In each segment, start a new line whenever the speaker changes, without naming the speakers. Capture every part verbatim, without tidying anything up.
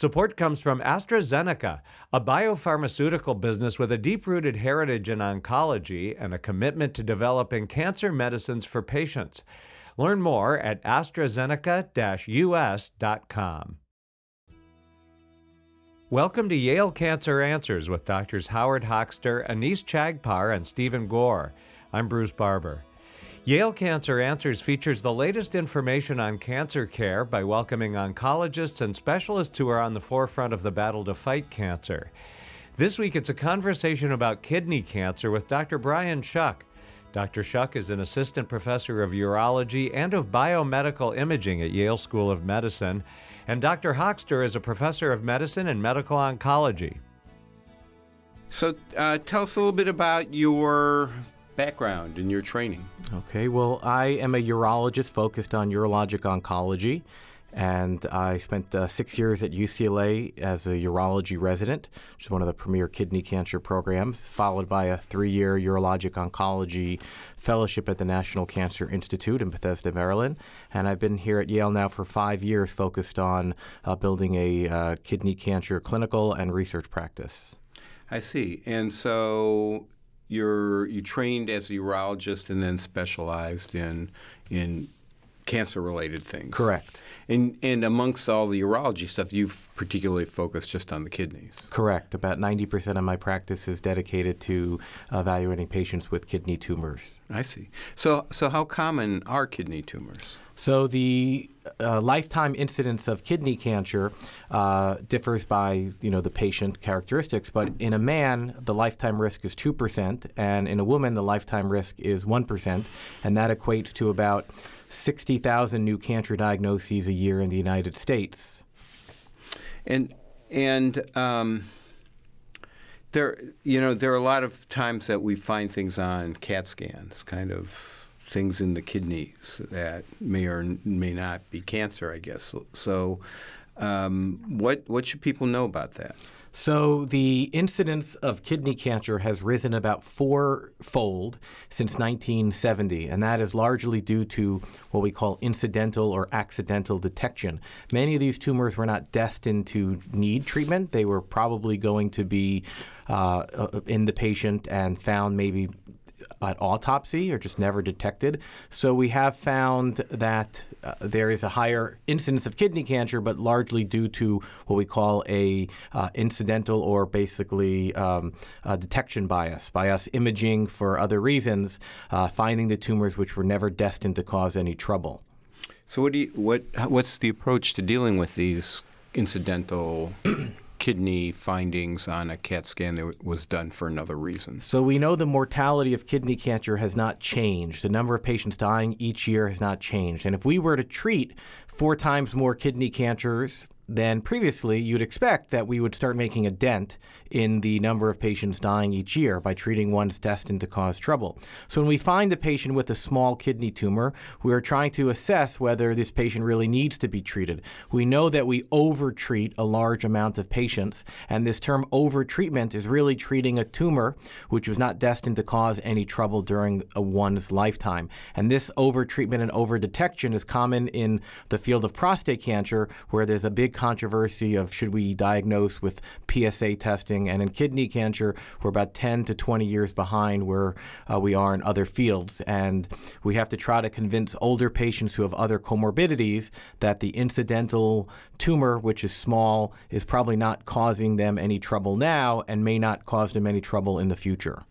Support comes from AstraZeneca, a biopharmaceutical business with a deep-rooted heritage in oncology and a commitment to developing cancer medicines for patients. Learn more at AstraZeneca dash U S dot com. Welcome to Yale Cancer Answers with Doctors Howard Hochster, Anees Chagpar, and Stephen Gore. I'm Bruce Barber. Yale Cancer Answers features the latest information on cancer care by welcoming oncologists and specialists who are on the forefront of the battle to fight cancer. This week, it's a conversation about kidney cancer with Doctor Brian Shuck. Doctor Shuck is an assistant professor of urology and of biomedical imaging at Yale School of Medicine, and Doctor Hochster is a professor of medicine and medical oncology.
So uh, tell us a little bit about your background and your training.
Okay, well, I am a urologist focused on urologic oncology, and I spent uh, six years at U C L A as a urology resident, which is one of the premier kidney cancer programs, followed by a three-year urologic oncology fellowship at the National Cancer Institute in Bethesda, Maryland. And I've been here at Yale now for five years focused on uh, building a uh, kidney cancer clinical and research practice.
I see. And so You're you trained as a urologist and then specialized in in cancer-related things.
Correct.
And and amongst all the urology stuff, you've particularly focused just on the kidneys.
Correct. About ninety percent of my practice is dedicated to evaluating patients with kidney tumors.
I see. So so how common are kidney tumors?
So the uh, lifetime incidence of kidney cancer uh, differs by, you know, the patient characteristics. But in a man, the lifetime risk is two percent, and in a woman, the lifetime risk is one percent, and that equates to about sixty thousand new cancer diagnoses a year in the United States.
And and um, there, you know, there are a lot of times that we find things on CAT scans, kind of things in the kidneys that may or may not be cancer, I guess. So um, what what should people know about that?
So the incidence of kidney cancer has risen about fourfold since nineteen seventy, and that is largely due to what we call incidental or accidental detection. Many of these tumors were not destined to need treatment. They were probably going to be uh, in the patient and found maybe at autopsy or just never detected. So we have found that uh, there is a higher incidence of kidney cancer, but largely due to what we call a uh, incidental or basically um, a detection bias, by us imaging for other reasons, uh, finding the tumors which were never destined to cause any trouble.
So what do you, what what's the approach to dealing with these incidental kidney findings on a CAT scan that was done for another reason?
So we know the mortality of kidney cancer has not changed. The number of patients dying each year has not changed. And if we were to treat four times more kidney cancers than previously, you'd expect that we would start making a dent in the number of patients dying each year by treating ones destined to cause trouble. So when we find a patient with a small kidney tumor, we are trying to assess whether this patient really needs to be treated. We know that we overtreat a large amount of patients, and this term overtreatment is really treating a tumor which was not destined to cause any trouble during a one's lifetime. And this overtreatment and overdetection is common in the field of prostate cancer, where there's a big controversy of should we diagnose with P S A testing, and in kidney cancer, we're about ten to twenty years behind where uh, we are in other fields. And we have to try to convince older patients who have other comorbidities that the incidental tumor, which is small, is probably not causing them any trouble now and may not cause them any trouble in the future.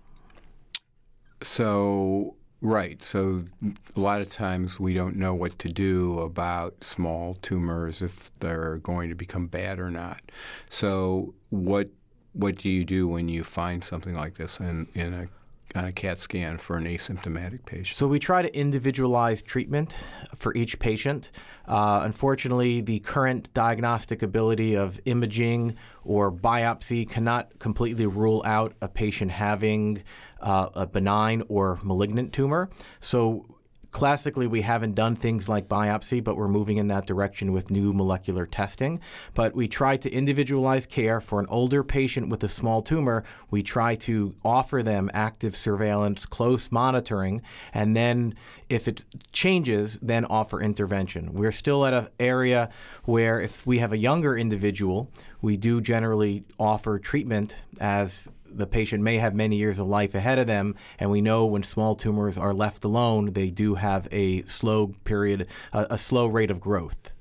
So Right. So a lot of times we don't know what to do about small tumors, if they're going to become bad or not. So what what do you do when you find something like this in, in a on a CAT scan for an asymptomatic patient?
So we try to individualize treatment for each patient. Uh, unfortunately, the current diagnostic ability of imaging or biopsy cannot completely rule out a patient having uh, a benign or malignant tumor. So classically, we haven't done things like biopsy, but we're moving in that direction with new molecular testing. But we try to individualize care for an older patient with a small tumor. We try to offer them active surveillance, close monitoring, and then if it changes, then offer intervention. We're still at an area where if we have a younger individual, we do generally offer treatment as the patient may have many years of life ahead of them, and we know when small tumors are left alone, they do have a slow period, a, a slow rate of growth.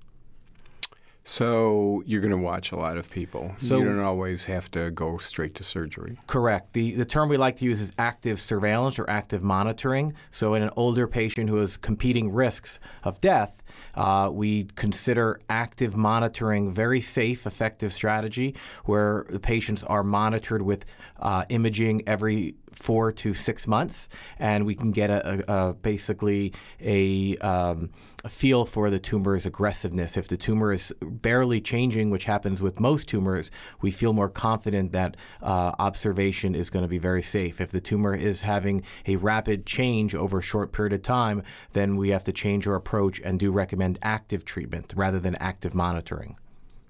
So you're going to watch a lot of people.
So,
you don't always have to go straight to surgery.
Correct. The the term we like to use is active surveillance or active monitoring. So in an older patient who has competing risks of death, uh, we consider active monitoring very safe, effective strategy where the patients are monitored with uh, imaging every four to six months, and we can get a, a, a basically a, um, a feel for the tumor's aggressiveness. If the tumor is barely changing, which happens with most tumors, we feel more confident that uh, observation is going to be very safe. If the tumor is having a rapid change over a short period of time, then we have to change our approach and do recommend active treatment rather than active monitoring.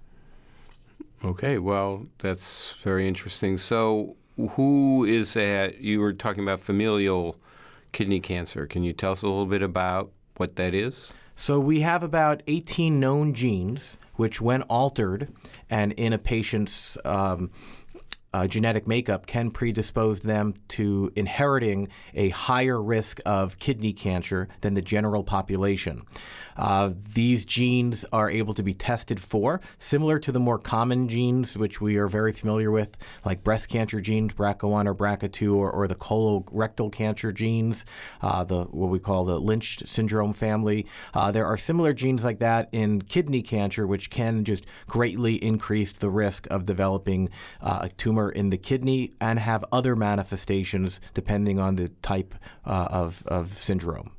Okay, well, that's very interesting. So who is at, you were talking about familial kidney cancer. Can you tell us a little bit about what that is?
So we have about eighteen known genes, which when altered and in a patient's um, uh, genetic makeup can predispose them to inheriting a higher risk of kidney cancer than the general population. Uh, these genes are able to be tested for, similar to the more common genes, which we are very familiar with, like breast cancer genes, B R C A one or B R C A two, or, or the colorectal cancer genes, uh, the what we call the Lynch syndrome family. Uh, there are similar genes like that in kidney cancer, which can just greatly increase the risk of developing uh, a tumor in the kidney and have other manifestations depending on the type uh, of, of syndrome.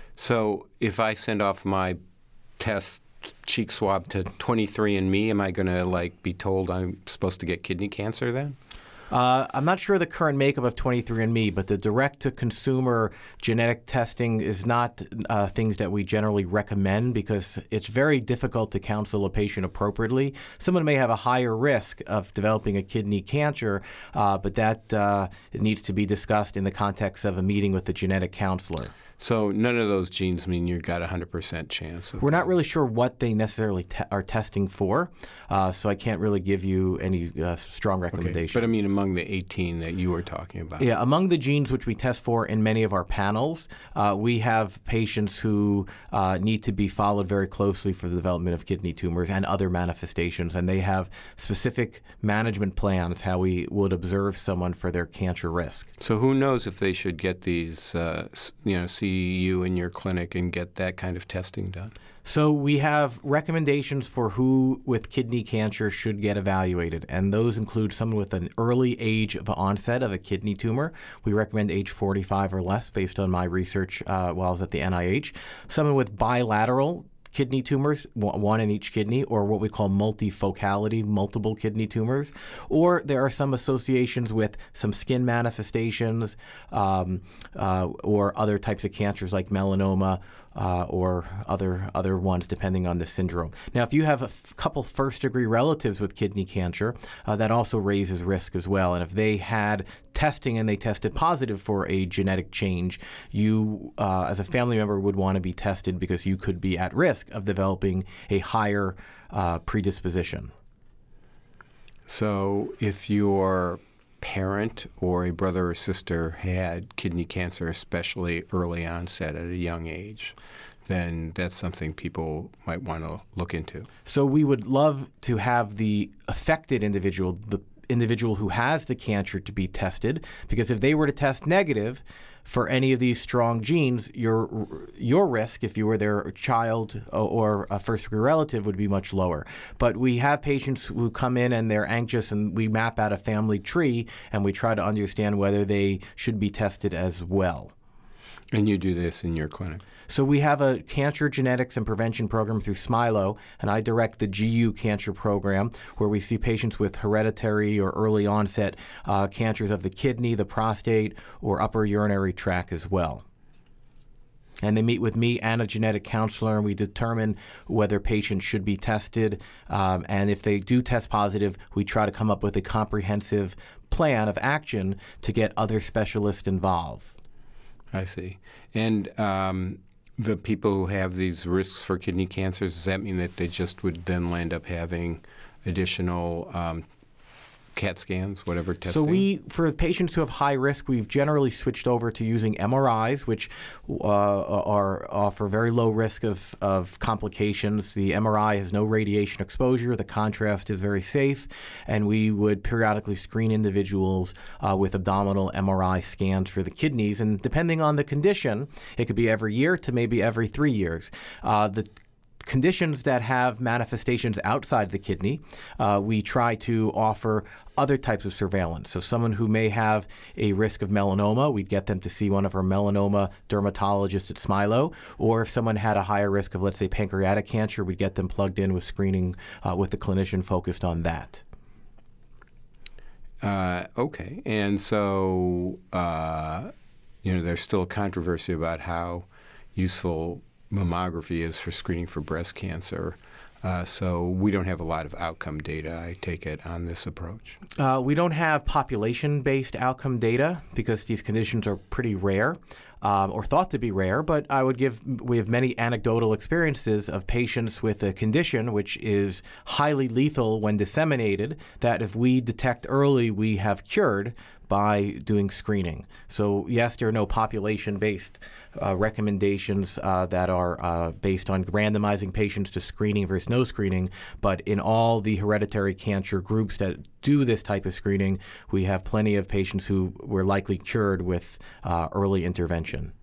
So if I send off my test cheek swab to twenty-three and me, am I going to like be told I'm supposed to get kidney cancer then?
Uh, I'm not sure the current makeup of twenty-three and me, but the direct-to-consumer genetic testing is not uh, things that we generally recommend because it's very difficult to counsel a patient appropriately. Someone may have a higher risk of developing a kidney cancer, uh, but that uh, it needs to be discussed in the context of a meeting with the genetic counselor.
So none of those genes mean you've got a one hundred percent chance of
We're not
that.
really sure what they necessarily te- are testing for, uh, so I can't really give you any uh, strong recommendation.
Okay. But I mean among the eighteen that you were talking about.
Yeah, among the genes which we test for in many of our panels, uh, we have patients who uh, need to be followed very closely for the development of kidney tumors and other manifestations, and they have specific management plans how we would observe someone for their cancer risk.
So who knows if they should get these, uh, you know, see you in your clinic and get that kind of testing done?
So we have recommendations for who with kidney cancer should get evaluated, and those include someone with an early age of onset of a kidney tumor. We recommend age forty-five or less based on my research uh, while I was at the N I H. Someone with bilateral kidney tumors, one in each kidney, or what we call multifocality, multiple kidney tumors. Or there are some associations with some skin manifestations um, uh, or other types of cancers like melanoma uh, or other other ones depending on the syndrome. Now, if you have a f- couple first-degree relatives with kidney cancer, uh, that also raises risk as well. And if they had testing and they tested positive for a genetic change, you, uh, as a family member, would want to be tested because you could be at risk of developing a higher uh, predisposition.
So if your parent or a brother or sister had kidney cancer, especially early onset at a young age, then that's something people might want to look into.
So we would love to have the affected individual, the individual who has the cancer, to be tested, because if they were to test negative for any of these strong genes, your your risk, if you were their child or a first-degree relative, would be much lower. But we have patients who come in and they're anxious, and we map out a family tree, and we try to understand whether they should be tested as well.
And you do this in your clinic?
So we have a cancer genetics and prevention program through Smilo, and I direct the G U cancer program, where we see patients with hereditary or early onset uh, cancers of the kidney, the prostate, or upper urinary tract as well. And they meet with me and a genetic counselor, and we determine whether patients should be tested. Um, and if they do test positive, we try to come up with a comprehensive plan of action to get other specialists involved.
I see. And um, the people who have these risks for kidney cancers, does that mean that they just would then end up having additional um, CAT scans, whatever testing?
So we, for patients who have high risk, we've generally switched over to using M R Is, which uh, are offer very low risk of, of complications. The M R I has no radiation exposure. The contrast is very safe, and we would periodically screen individuals uh, with abdominal M R I scans for the kidneys. And depending on the condition, it could be every year to maybe every three years. Uh, the Conditions that have manifestations outside the kidney, uh, we try to offer other types of surveillance. So someone who may have a risk of melanoma, we'd get them to see one of our melanoma dermatologists at Smilow. Or if someone had a higher risk of, let's say, pancreatic cancer, we'd get them plugged in with screening uh, with a clinician focused on that.
Uh, okay. And so, uh, you know, there's still a controversy about how useful mammography is for screening for breast cancer. Uh, so we don't have a lot of outcome data, I take it, on this approach.
Uh, we don't have population-based outcome data because these conditions are pretty rare. Um, or thought to be rare, but I would give, we have many anecdotal experiences of patients with a condition which is highly lethal when disseminated, that if we detect early, we have cured by doing screening. So yes, there are no population-based uh, recommendations uh, that are uh, based on randomizing patients to screening versus no screening, but in all the hereditary cancer groups that do this type of screening, we have plenty of patients who were likely cured with uh, early intervention.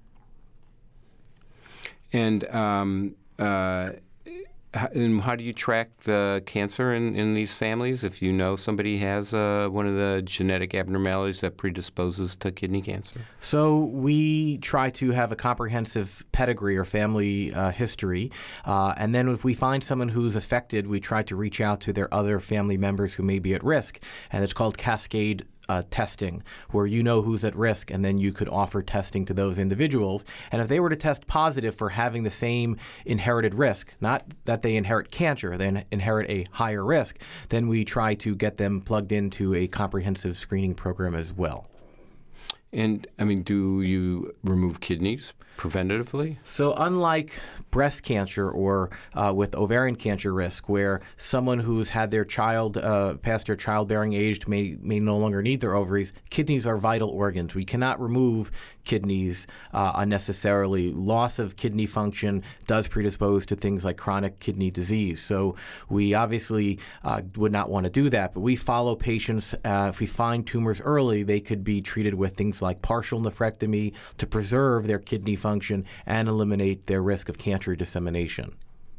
And um, uh, And how do you track the cancer in, in these families if you know somebody has uh, one of the genetic abnormalities that predisposes to kidney cancer?
So we try to have a comprehensive pedigree or family uh, history. Uh, and then if we find someone who's affected, we try to reach out to their other family members who may be at risk. And it's called cascade Uh, testing, where you know who's at risk, and then you could offer testing to those individuals. And if they were to test positive for having the same inherited risk, not that they inherit cancer, they inherit a higher risk, then we try to get them plugged into a comprehensive screening program as well.
And, I mean, do you remove kidneys preventatively?
So unlike breast cancer or uh, with ovarian cancer risk, where someone who's had their child uh, past their childbearing age may, may no longer need their ovaries, kidneys are vital organs. We cannot remove kidneys uh, unnecessarily. Loss of kidney function does predispose to things like chronic kidney disease. So we obviously uh, would not want to do that, but we follow patients. Uh, if we find tumors early, they could be treated with things like partial nephrectomy to preserve their kidney function and eliminate their risk of cancer dissemination.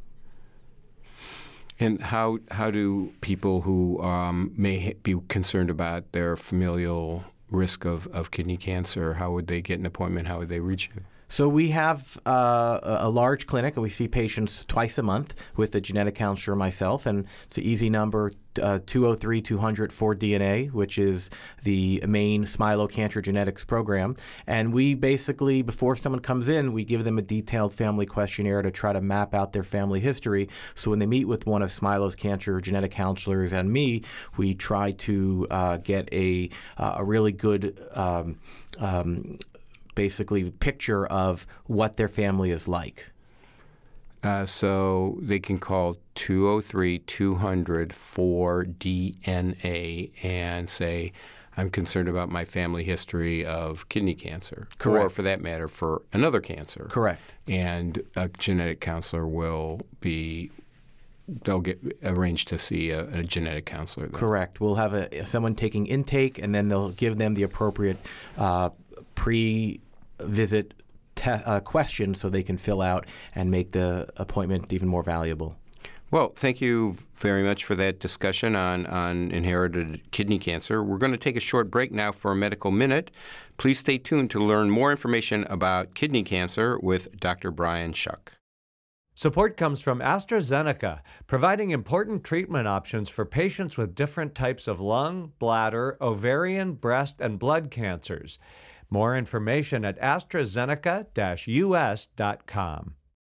And how how do people who um, may be concerned about their familial risk of, of kidney cancer, how would they get an appointment? How would they reach you?
So we have uh, a large clinic, and we see patients twice a month with a genetic counselor, myself, and it's an easy number, uh, two oh three, two hundred, four D N A, which is the main Smilow Cancer Genetics program. And we basically, before someone comes in, we give them a detailed family questionnaire to try to map out their family history. So when they meet with one of Smilow's cancer genetic counselors and me, we try to uh, get a, uh, a really good um, um, basically picture of what their family is like.
Uh, so they can call two oh three, two hundred, four D N A and say, I'm concerned about my family history of kidney cancer.
Correct.
Or, for that matter, for another cancer.
Correct.
And a genetic counselor will be, they'll get arranged to see a, a genetic counselor then.
Correct. We'll have a, someone taking intake, and then they'll give them the appropriate uh, pre-visit te- uh, questions so they can fill out and make the appointment even more valuable.
Well, thank you very much for that discussion on, on inherited kidney cancer. We're going to take a short break now for a medical minute. Please stay tuned to learn more information about kidney cancer with Doctor Brian Shuck.
Support comes from AstraZeneca, providing important treatment options for patients with different types of lung, bladder, ovarian, breast, and blood cancers. More information at AstraZeneca U S dot com.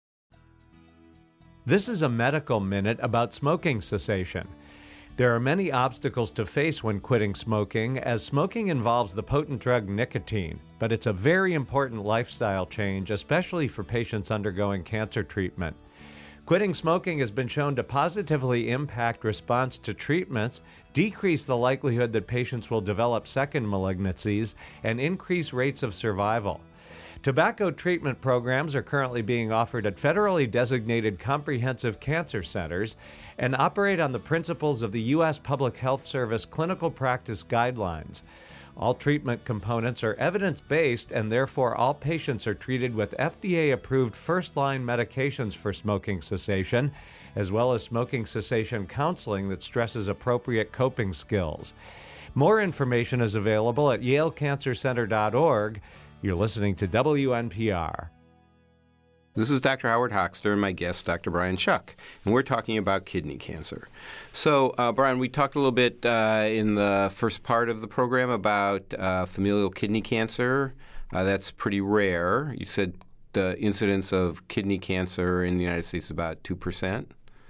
This is a medical minute about smoking cessation. There are many obstacles to face when quitting smoking, as smoking involves the potent drug nicotine, but it's a very important lifestyle change, especially for patients undergoing cancer treatment. Quitting smoking has been shown to positively impact response to treatments, decrease the likelihood that patients will develop second malignancies, and increase rates of survival. Tobacco treatment programs are currently being offered at federally designated comprehensive cancer centers and operate on the principles of the U S Public Health Service Clinical Practice Guidelines. All treatment components are evidence-based, and therefore all patients are treated with F D A-approved first-line medications for smoking cessation, as well as smoking cessation counseling that stresses appropriate coping skills. More information is available at yale cancer center dot org. You're listening to W N P R.
This is Doctor Howard Hochster and my guest, Doctor Brian Shuck, and we're talking about kidney cancer. So, uh, Brian, we talked a little bit uh, in the first part of the program about uh, familial kidney cancer. Uh, that's pretty rare. You said the incidence of kidney cancer in the United States is about two percent?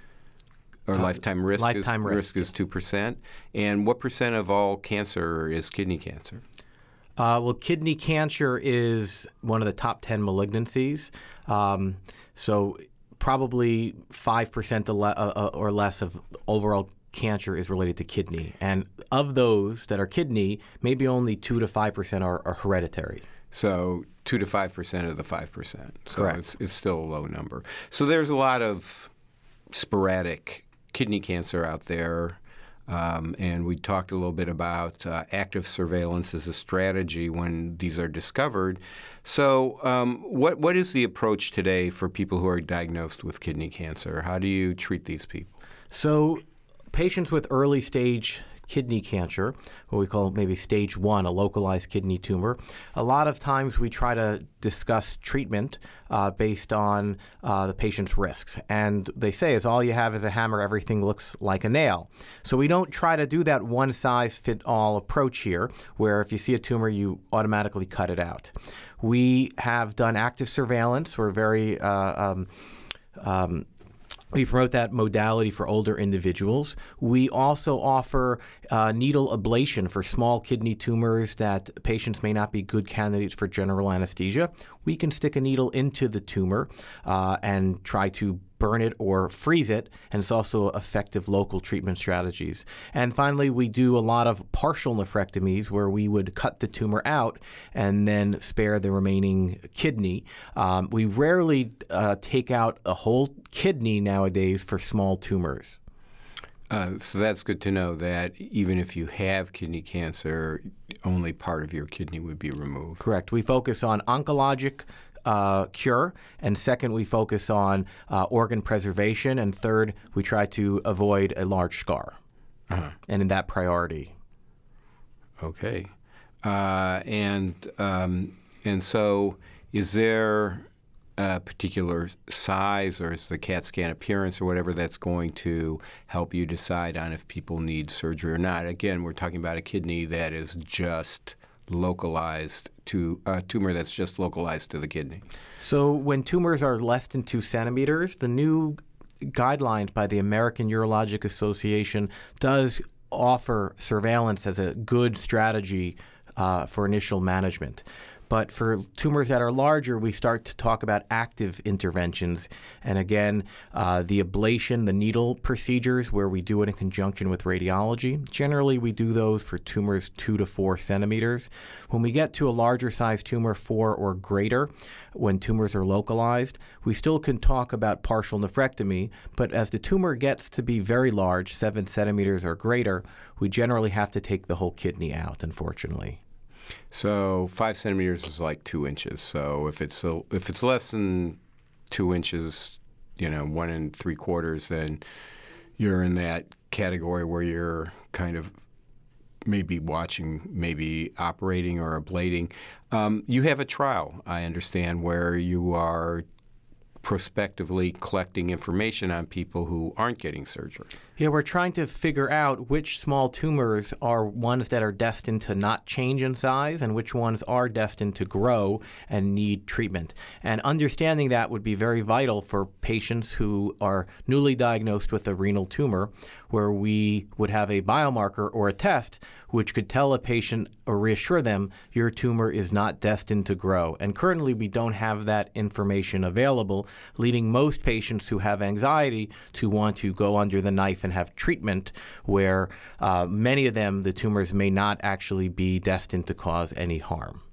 Or uh, lifetime risk,
lifetime
is,
risk.
risk is two percent. And what percent of all cancer is kidney cancer?
Uh, well, kidney cancer is one of the top ten malignancies. Um, so probably five percent or less of overall cancer is related to kidney. And of those that are kidney, maybe only two to five percent are, are hereditary.
So two to five percent of the five percent. So
Correct.
It's, it's still a low number. So there's a lot of sporadic kidney cancer out there. Um, and we talked a little bit about uh, active surveillance as a strategy when these are discovered. So um, what what is the approach today for people who are diagnosed with kidney cancer? How do you treat these people?
So patients with early stage kidney cancer, what we call maybe stage one, a localized kidney tumor, a lot of times we try to discuss treatment uh, based on uh, the patient's risks. And they say, as all you have is a hammer, everything looks like a nail. So we don't try to do that one-size-fit-all approach here, where if you see a tumor, you automatically cut it out. We have done active surveillance. We're very uh, um, um, We promote that modality for older individuals. We also offer uh, needle ablation for small kidney tumors that patients may not be good candidates for general anesthesia. We can stick a needle into the tumor uh, and try to burn it or freeze it, and it's also effective local treatment strategies. And finally, we do a lot of partial nephrectomies where we would cut the tumor out and then spare the remaining kidney. Um, we rarely uh, take out a whole kidney nowadays for small tumors.
Uh, so that's good to know that even if you have kidney cancer, only part of your kidney would be removed.
Correct. We focus on oncologic Uh, cure, and second, we focus on uh, organ preservation, and third, we try to avoid a large scar, uh-huh. and in that priority.
Okay, uh, and um, and so is there a particular size, or is the CAT scan appearance, or whatever that's going to help you decide on if people need surgery or not? Again, we're talking about a kidney that is just localized to a tumor that's just localized to the kidney.
So when tumors are less than two centimeters, the new guidelines by the American Urologic Association does offer surveillance as a good strategy uh, for initial management. But for tumors that are larger, we start to talk about active interventions. And again, uh, the ablation, the needle procedures, where we do it in conjunction with radiology. Generally, we do those for tumors two to four centimeters. When we get to a larger size tumor, four or greater, when tumors are localized, we still can talk about partial nephrectomy. But as the tumor gets to be very large, seven centimeters or greater, we generally have to take the whole kidney out, unfortunately.
So five centimeters is like two inches. So if it's a, if it's less than two inches, you know, one and three quarters, then you're in that category where you're kind of maybe watching, maybe operating or ablating. Um, you have a trial, I understand, where you are prospectively collecting information on people who aren't getting surgery.
Yeah, we're trying to figure out which small tumors are ones that are destined to not change in size and which ones are destined to grow and need treatment. And understanding that would be very vital for patients who are newly diagnosed with a renal tumor, where we would have a biomarker or a test which could tell a patient or reassure them your tumor is not destined to grow. And currently we don't have that information available, leading most patients who have anxiety to want to go under the knife and have treatment where uh, many of them, the tumors may not actually be destined to cause any harm.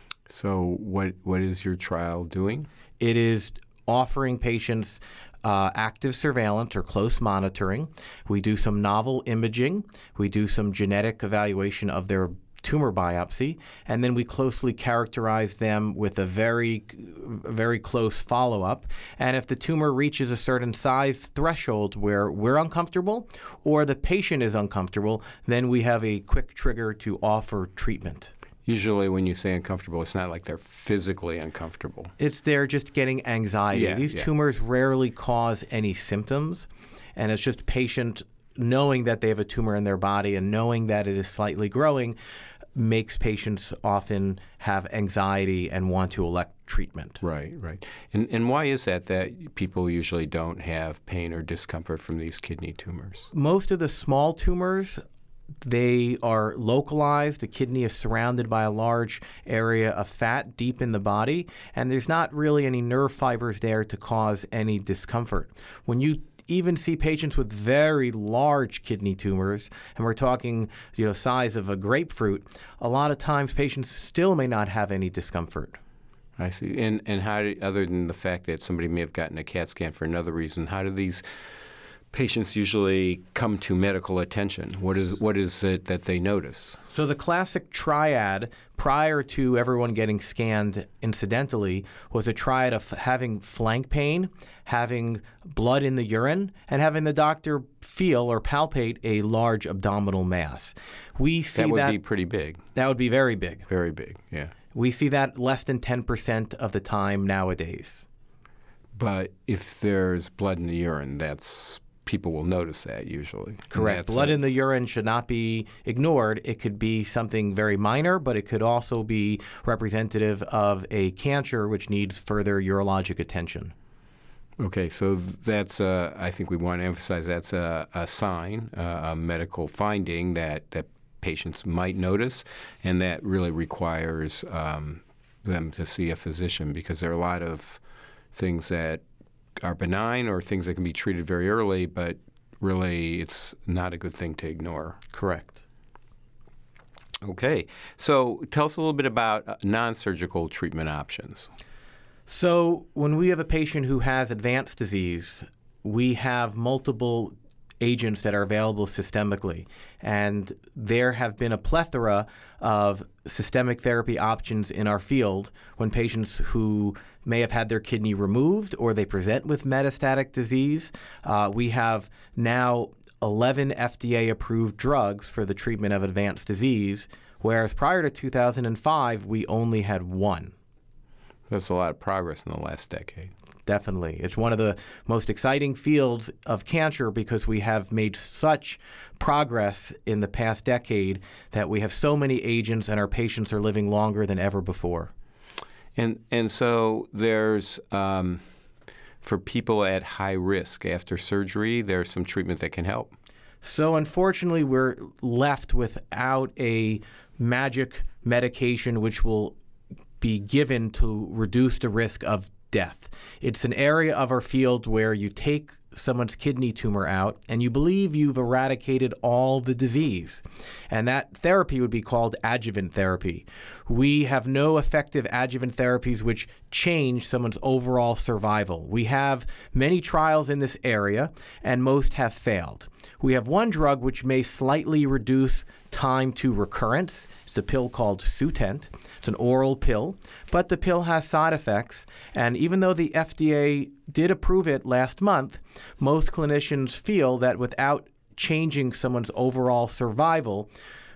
So what what is your trial doing?
It is offering patients Uh, active surveillance or close monitoring. We do some novel imaging. We do some genetic evaluation of their tumor biopsy, and then we closely characterize them with a very, very close follow-up. And if the tumor reaches a certain size threshold where we're uncomfortable or the patient is uncomfortable, then we have a quick trigger to offer treatment.
Usually when you say uncomfortable, it's not like they're physically uncomfortable.
It's they're just getting anxiety.
Yeah,
These
yeah.
tumors rarely cause any symptoms, and it's just patient knowing that they have a tumor in their body and knowing that it is slightly growing makes patients often have anxiety and want to elect treatment.
Right, right. And and why is that that people usually don't have pain or discomfort from these kidney tumors?
Most of the small tumors, they are localized. The kidney is surrounded by a large area of fat deep in the body, and there's not really any nerve fibers there to cause any discomfort. When you even see patients with very large kidney tumors, and we're talking, you know, size of a grapefruit, a lot of times patients still may not have any discomfort.
I see. And and how do, other than the fact that somebody may have gotten a CAT scan for another reason, how do these patients usually come to medical attention? What is what is it that they notice?
So the classic triad prior to everyone getting scanned incidentally was a triad of having flank pain, having blood in the urine, and having the doctor feel or palpate a large abdominal mass. We see
That would
that,
be pretty big.
That would be very big.
Very big, yeah.
We see that less than ten percent of the time nowadays.
But if there's blood in the urine, that's people will notice that usually.
Correct. Blood in the urine should not be ignored. It could be something very minor, but it could also be representative of a cancer which needs further urologic attention.
Okay, so that's, uh, I think we want to emphasize that's a, a sign, uh, a medical finding that, that patients might notice, and that really requires um, them to see a physician, because there are a lot of things that are benign or things that can be treated very early, but really it's not a good thing to ignore.
Correct.
Okay, so tell us a little bit about uh, non-surgical treatment options.
So when we have a patient who has advanced disease, we have multiple agents that are available systemically. And there have been a plethora of systemic therapy options in our field when patients who may have had their kidney removed or they present with metastatic disease. Uh, we have now eleven F D A-approved drugs for the treatment of advanced disease, whereas prior to two thousand five, we only had one.
That's a lot of progress in the last decade.
Definitely. It's one of the most exciting fields of cancer because we have made such progress in the past decade that we have so many agents and our patients are living longer than ever before.
And and so there's, um, for people at high risk after surgery, there's some treatment that can help.
So unfortunately, we're left without a magic medication which will be given to reduce the risk of death. It's an area of our field where you take someone's kidney tumor out and you believe you've eradicated all the disease. And that therapy would be called adjuvant therapy. We have no effective adjuvant therapies which change someone's overall survival. We have many trials in this area and most have failed. We have one drug which may slightly reduce time to recurrence. It's a pill called Sutent. It's an oral pill, but the pill has side effects. And even though the F D A did approve it last month, most clinicians feel that without changing someone's overall survival,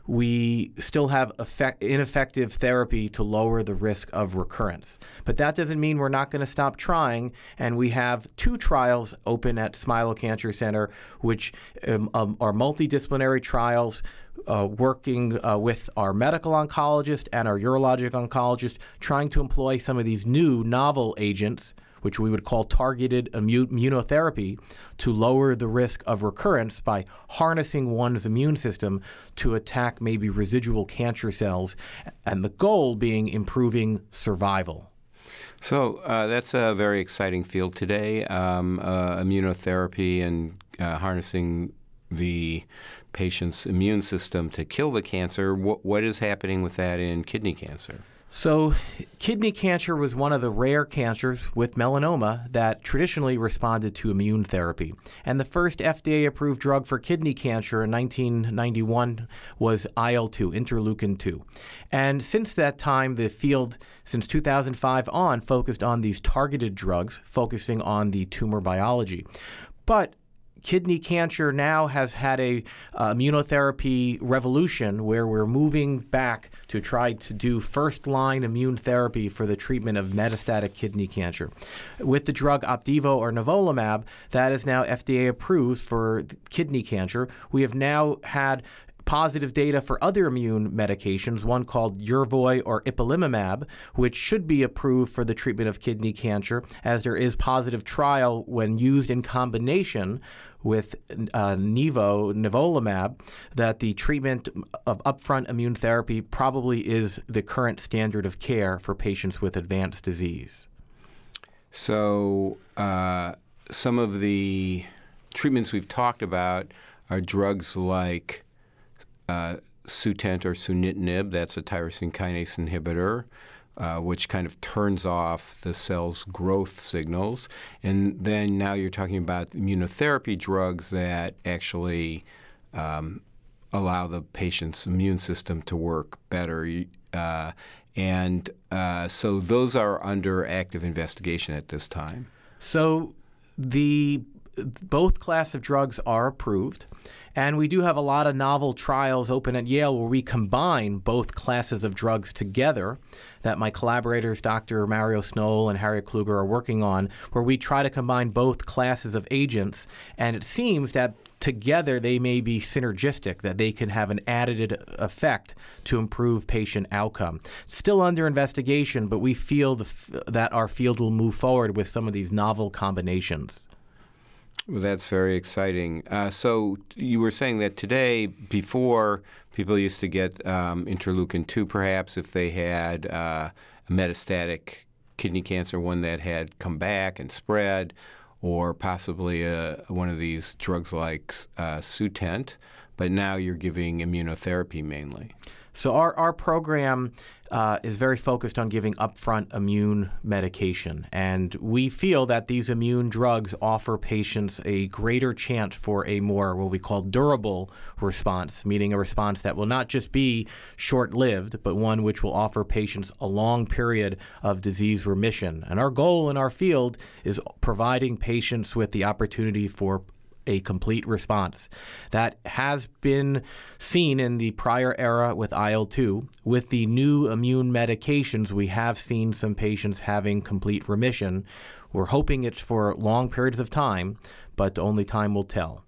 we still have effect, ineffective therapy to lower the risk of recurrence. But that doesn't mean we're not going to stop trying, and we have two trials open at Smilow Cancer Center, which um, um, are multidisciplinary trials uh, working uh, with our medical oncologist and our urologic oncologist, trying to employ some of these new novel agents, which we would call targeted immu- immunotherapy, to lower the risk of recurrence by harnessing one's immune system to attack maybe residual cancer cells, and the goal being improving survival.
So uh, that's a very exciting field today, um, uh, immunotherapy and uh, harnessing the patient's immune system to kill the cancer. What, what is happening with that in kidney cancer?
So kidney cancer was one of the rare cancers with melanoma that traditionally responded to immune therapy. And the first F D A-approved drug for kidney cancer in nineteen ninety-one was I L two, interleukin two. And since that time, the field, since two thousand five on, focused on these targeted drugs, focusing on the tumor biology. But kidney cancer now has had a uh, immunotherapy revolution where we're moving back to try to do first-line immune therapy for the treatment of metastatic kidney cancer. With the drug Opdivo or nivolumab, that is now F D A approved for kidney cancer. We have now had positive data for other immune medications, one called Yervoy or ipilimumab, which should be approved for the treatment of kidney cancer, as there is positive trial when used in combination with uh, Nivo, nivolumab, that the treatment of upfront immune therapy probably is the current standard of care for patients with advanced disease.
So uh, some of the treatments we've talked about are drugs like uh, Sutent or sunitinib, that's a tyrosine kinase inhibitor, Uh, which kind of turns off the cell's growth signals. And then now you're talking about immunotherapy drugs that actually um, allow the patient's immune system to work better. Uh, and uh, so those are under active investigation at this time.
So the both class of drugs are approved. And we do have a lot of novel trials open at Yale where we combine both classes of drugs together that my collaborators, Doctor Mario Snow and Harriet Kluger, are working on, where we try to combine both classes of agents. And it seems that together they may be synergistic, that they can have an additive effect to improve patient outcome. Still under investigation, but we feel the f- that our field will move forward with some of these novel combinations.
Well, that's very exciting. Uh, so you were saying that today, before, people used to get um, interleukin two, perhaps, if they had uh, a metastatic kidney cancer, one that had come back and spread, or possibly a, one of these drugs like uh, Sutent. But now you're giving immunotherapy mainly.
So our, our program uh, is very focused on giving upfront immune medication. And we feel that these immune drugs offer patients a greater chance for a more, what we call durable response, meaning a response that will not just be short-lived, but one which will offer patients a long period of disease remission. And our goal in our field is providing patients with the opportunity for a complete response. That has been seen in the prior era with I L two. With the new immune medications, we have seen some patients having complete remission. We're hoping it's for long periods of time, but only time will tell.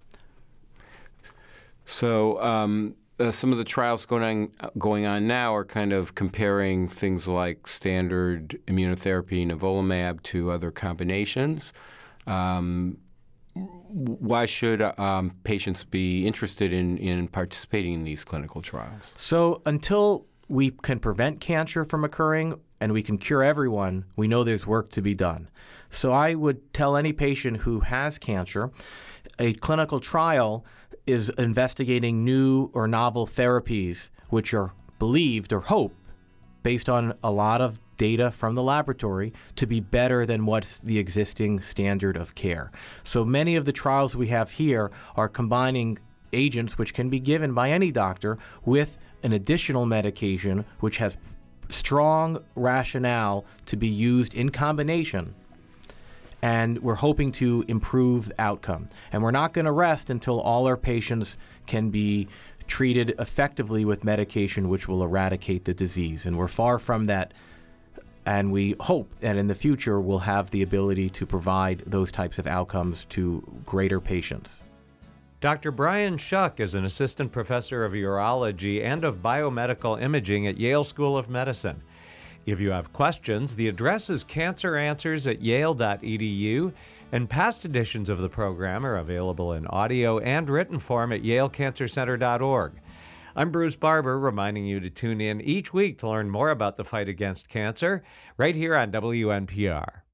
So um, uh, some of the trials going on, going on now are kind of comparing things like standard immunotherapy, nivolumab, to other combinations. Um, Why should um, patients be interested in, in participating in these clinical trials?
So until we can prevent cancer from occurring and we can cure everyone, we know there's work to be done. So I would tell any patient who has cancer, a clinical trial is investigating new or novel therapies which are believed or hoped, based on a lot of data from the laboratory, to be better than what's the existing standard of care. So many of the trials we have here are combining agents which can be given by any doctor with an additional medication which has strong rationale to be used in combination. and we're hoping to improve outcome. And we're not going to rest until all our patients can be treated effectively with medication which will eradicate the disease. And we're far from that. And we hope that in the future we'll have the ability to provide those types of outcomes to greater patients.
Doctor Brian Shuck is an assistant professor of urology and of biomedical imaging at Yale School of Medicine. If you have questions, the address is cancer answers at yale dot e d u, and past editions of the program are available in audio and written form at yale cancer center dot org. I'm Bruce Barber, reminding you to tune in each week to learn more about the fight against cancer, right here on W N P R.